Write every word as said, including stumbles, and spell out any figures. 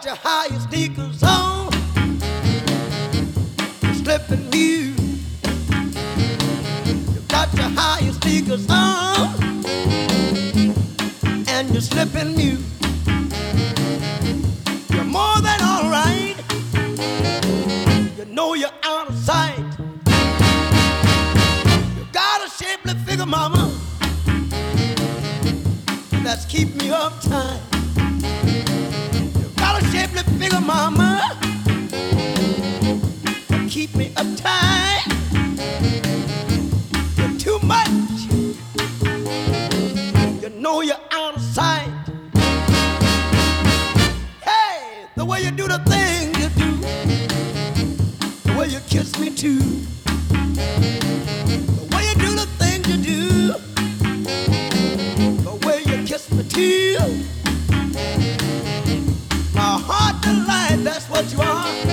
got your high sneakers on, slipping you. You got your high sneakers on, and you're slipping you. You're more than all right. You know you're out of sight. You got a shapely figure, mama, that's keep me uptight. You got a shapely figure, mama, that keep me uptight. You're too much. You know you're out of sight. Hey, the way you do the thing you do, the way you kiss me too, the way you do the things you do, the way you kiss me too. My heart delight, that's what you are.